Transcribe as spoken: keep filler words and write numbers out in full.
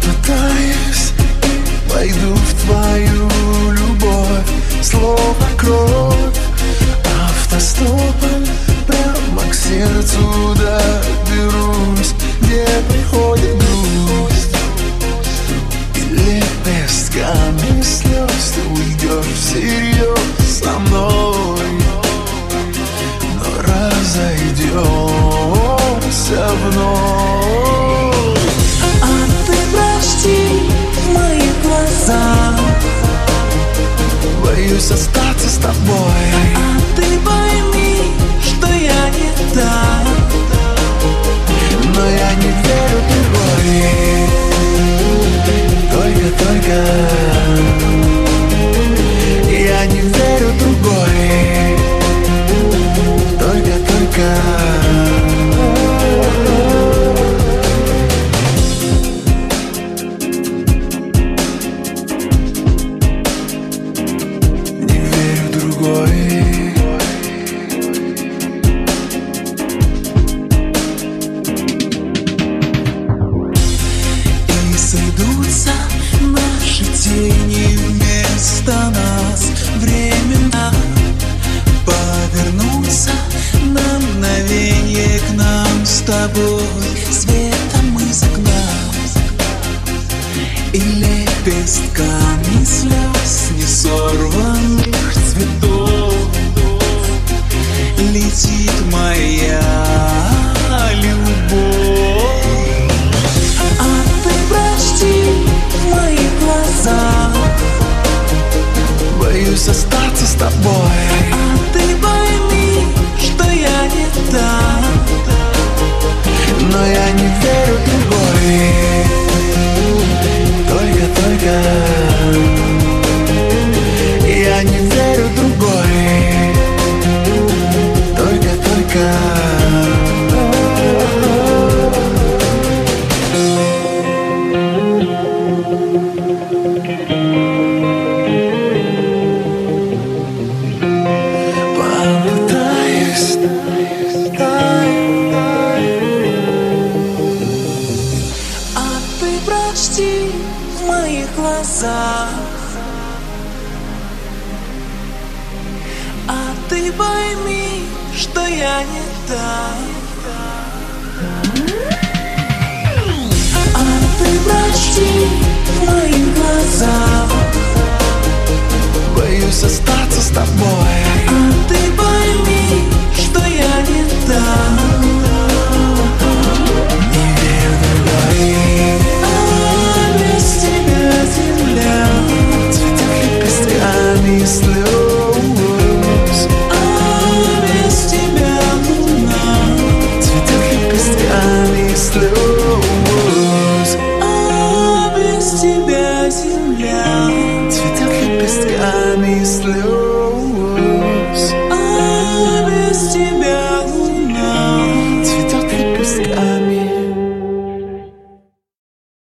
Попытаюсь и пойду в твою любовь, словно кровь, автостопом прямо к сердцу доберусь, где приходит грусть, и лепестками слез ты уйдешь всерьез со мной, но разойдемся вновь. А ты прости в моих глазах, боюсь остаться с тобой. а ты пойми, что я не та, Но я не верю в другой. Только-только я не верю в другой. Только-только не верю в другой. сойдутся наши тени вместо нас, временно повернуться на мгновенье к нам с тобой, светом из окна и лепестками слез несорванных цветов летит моя любовь. А ты прости в моих глазах, боюсь остаться с тобой. а ты пойми, что я не та, Но я не верю в другой. Только-только я не верю в другой. Только-только попытаюсь. а ты прости в моих глазах, а ты пойми, что я не та.